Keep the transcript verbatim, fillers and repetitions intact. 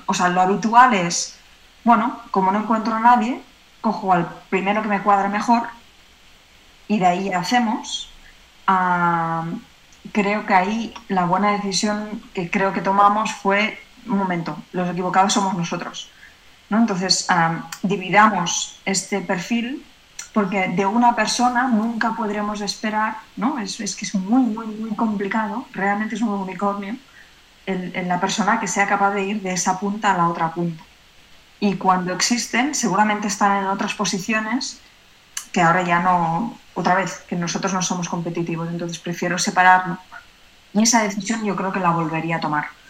O sea, lo habitual es, bueno, como no encuentro a nadie, cojo al primero que me cuadre mejor y de ahí hacemos. Uh, creo que ahí la buena decisión que creo que tomamos fue, un momento, los equivocados somos nosotros, ¿no? Entonces, uh, dividamos este perfil porque de una persona nunca podremos esperar, ¿no? Es, es que es muy, muy, muy complicado, realmente es un unicornio, el, el, la persona que sea capaz de ir de esa punta a la otra punta. Y cuando existen, seguramente están en otras posiciones que ahora ya no, otra vez, que nosotros no somos competitivos, entonces prefiero separarlo. Y esa decisión yo creo que la volvería a tomar.